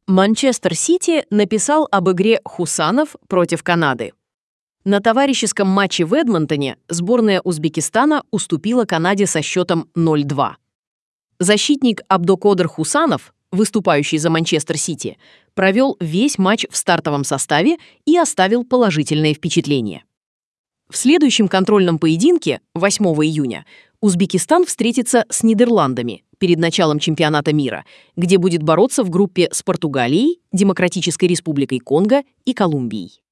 Манчестер Сити написал об игре хусанов против Канады. На товарищеском матче в Эдмонтоне сборная Узбекистана уступила Канаде со счетом 0-2. Защитник Абдокодыр Хусанов, выступающий за Манчестер Сити, провел весь матч в стартовом составе и оставил положительное впечатление. В следующем контрольном поединке, 8 июня, Узбекистан встретится с Нидерландами перед началом чемпионата мира, где будет бороться в группе с Португалией, Демократической Республикой Конго и Колумбией.